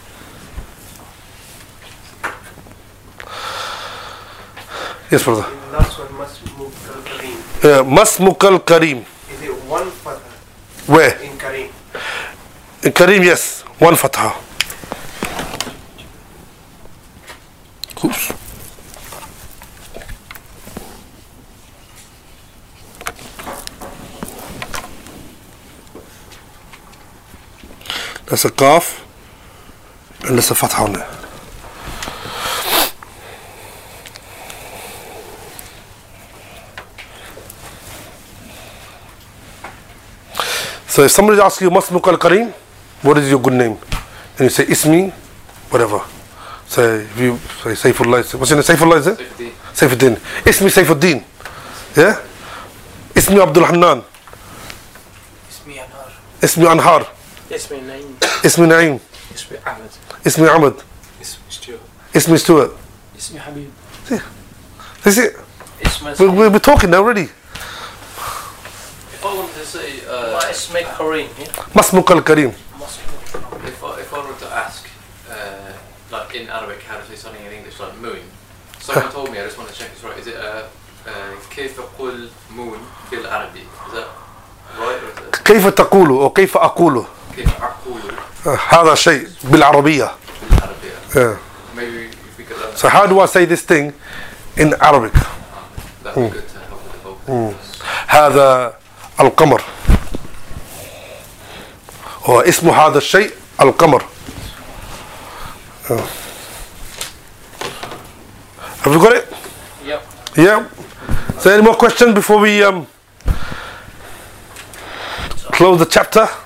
Yes, brother. The last one, Masmukal Kareem. Masmukal Kareem. Is it one fatha Where? in Kareem? In Kareem, yes. One fatha. Oops. That's a qaf and there's a fatha on there. So if somebody asks you Masmuk al-Kareem, what is your good name? And you say Ismi, whatever. Say, if you say Saifullah, what's your name? Saifullah, is it? Saifuddin. Ismi Saifuddin. Yeah? Ismi Abdul Hannan. Ismi Anhar. Ismi Anhar. Ismi Naim. Ismi Naim. Ismi Ahmed. Ismi Ahmed. Ismi Stuart. Ismi Stewart. Ismi Habib. That's it. Ismi We're talking now already. If I wanted to say, Ismi Kareem, yeah? Masmuk al-Kareem. if I were to ask, like in Arabic, how to say something in English, like moon. Someone told me, I just want to check this right. Is it كيف أقول moon بالعربي? Is that right or is it كيف تقول أو كيف أقول كيف أقول هذا شيء بالعربية. بالعربية? Yeah. Maybe if we could learn So how do I say this thing in Arabic? that would be good to help with the vocals. هذا القمر. هو اسم هذا الشيء القمر. Have you got it? Yep. Yeah. So any more questions before we close the chapter?